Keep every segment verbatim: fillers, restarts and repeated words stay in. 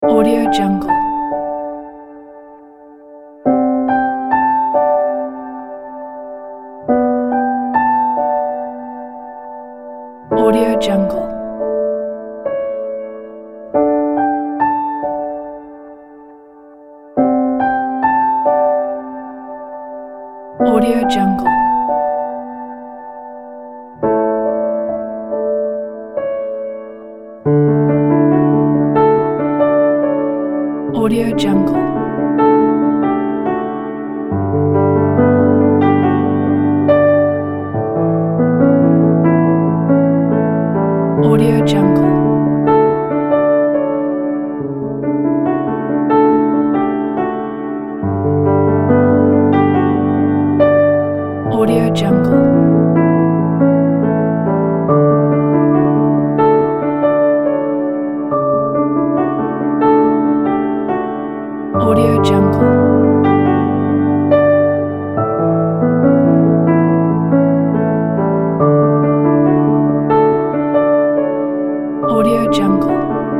Audio Jungle. Audio Jungle. Audio Jungle. Audio Jungle. Audio Jungle. Audio Jungle. Audio Jungle. Audio Jungle.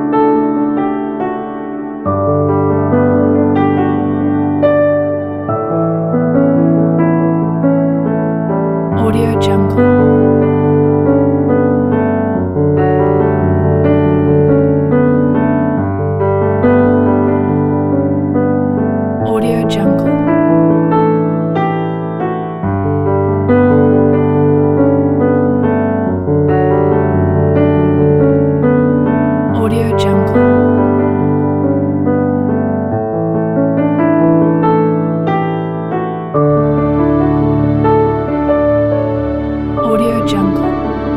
Audio Jungle. Audio Jungle. Audio Jungle. Audio Jungle.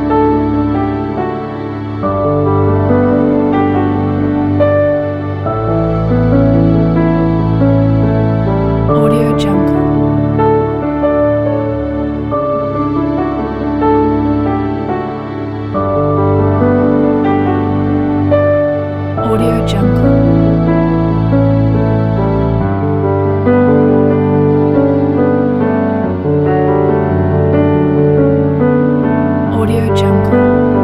Audio Jungle. Audio Jungle. Audio Jungle.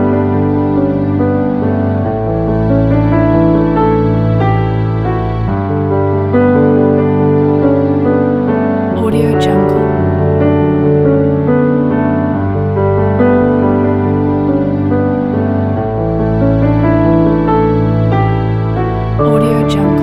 Audio Jungle. Audio Jungle.